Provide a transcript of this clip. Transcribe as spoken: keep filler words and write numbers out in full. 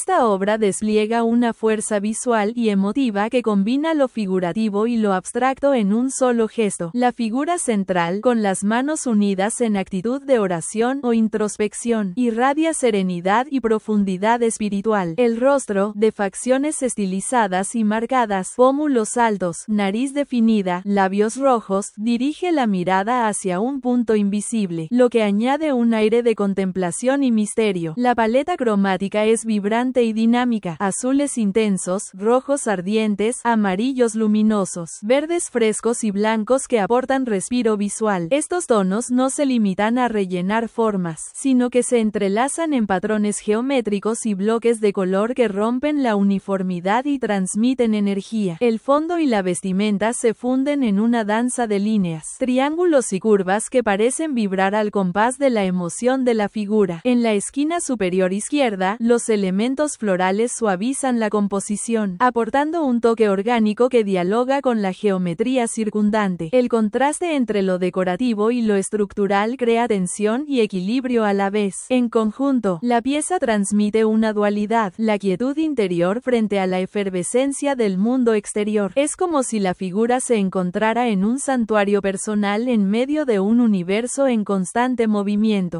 Esta obra despliega una fuerza visual y emotiva que combina lo figurativo y lo abstracto en un solo gesto. La figura central, con las manos unidas en actitud de oración o introspección, irradia serenidad y profundidad espiritual. El rostro, de facciones estilizadas y marcadas, pómulos altos, nariz definida, labios rojos, dirige la mirada hacia un punto invisible, lo que añade un aire de contemplación y misterio. La paleta cromática es vibrante y dinámica, azules intensos, rojos ardientes, amarillos luminosos, verdes frescos y blancos que aportan respiro visual. Estos tonos no se limitan a rellenar formas, sino que se entrelazan en patrones geométricos y bloques de color que rompen la uniformidad y transmiten energía. El fondo y la vestimenta se funden en una danza de líneas, triángulos y curvas que parecen vibrar al compás de la emoción de la figura. En la esquina superior izquierda, los elementos florales suavizan la composición, aportando un toque orgánico que dialoga con la geometría circundante. El contraste entre lo decorativo y lo estructural crea tensión y equilibrio a la vez. En conjunto, la pieza transmite una dualidad, la quietud interior frente a la efervescencia del mundo exterior. Es como si la figura se encontrara en un santuario personal en medio de un universo en constante movimiento.